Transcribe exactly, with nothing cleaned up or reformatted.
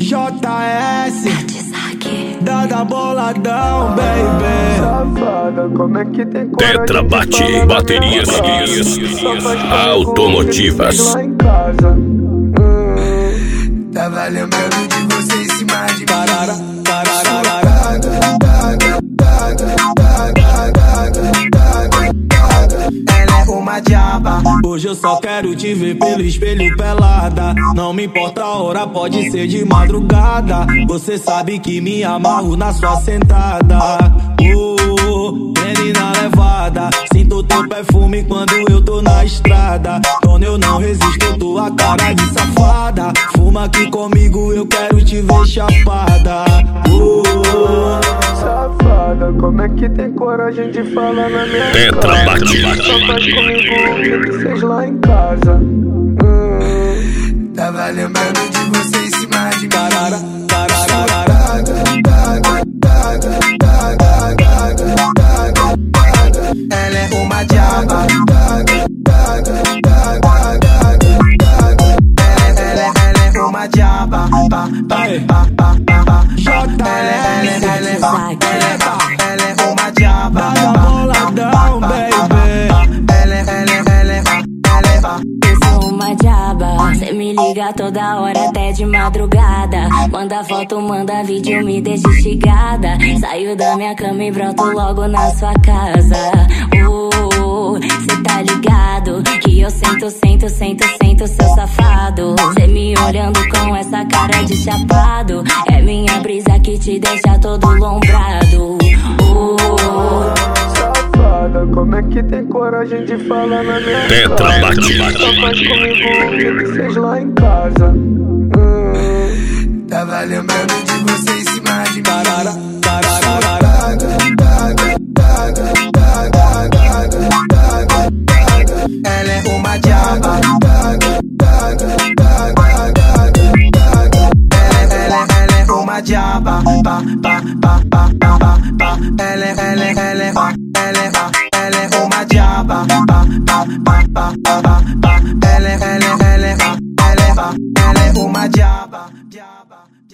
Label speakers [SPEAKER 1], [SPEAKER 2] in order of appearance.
[SPEAKER 1] J S Dada boladão, baby.
[SPEAKER 2] Safada, como é que tem coragem?
[SPEAKER 3] Tetra Bate, baterias automotivas.
[SPEAKER 2] Lá em casa. Hum. Tava lembrando de você em cima de
[SPEAKER 1] Parara, parara,
[SPEAKER 2] ela é uma diaba.
[SPEAKER 1] Hoje eu só quero te ver pelo espelho pelada. Não me importa a hora, pode ser de madrugada. Você sabe que me amarro na sua sentada. Oh, prende na levada. Sinto teu perfume quando eu tô na estrada. Quando eu não resisto, tua cara de safada. Fuma aqui comigo, eu quero te ver chapada. Oh,
[SPEAKER 2] Safada, como é que tem coragem de falar na minha
[SPEAKER 3] Tetra
[SPEAKER 2] cara?
[SPEAKER 3] Bate.
[SPEAKER 2] Só faz comigo o que fez lá em casa. Hum. Tava lembrando de você em cima de
[SPEAKER 1] parara,
[SPEAKER 2] mim.
[SPEAKER 1] parara.
[SPEAKER 2] Ela é uma diaba. Ela, ela é uma diaba. Pa, pa, pa, pa, pa, pa. Ela, ela, ela, ela, ela é uma diaba.
[SPEAKER 1] Dada boladão, baby.
[SPEAKER 2] Ela, ela, ela, ela,
[SPEAKER 4] Eu sou uma diaba, cê me liga toda hora até de madrugada. Manda foto, manda vídeo, me deixa instigada. Saio da minha cama e broto logo na sua casa. Oh, cê tá ligado que eu sento, sento, sento, sento seu safado. Cê me olhando com essa cara de chapado. É minha brisa que te deixa todo lombrado. Oh,
[SPEAKER 2] safada, como é que tem coragem de falar na minha
[SPEAKER 3] Tetra
[SPEAKER 2] cara?
[SPEAKER 3] Bate.
[SPEAKER 2] Só faz comigo o que fez lá em casa. Hum. Tava lembrando de você em cima de mim.
[SPEAKER 1] Parara, parara.
[SPEAKER 2] Ela é uma diaba. Ela, ela, ela é uma diaba. Pa, pa, pa, pa, pa, pa. Ela, ela, ela, ela, ela, ela é uma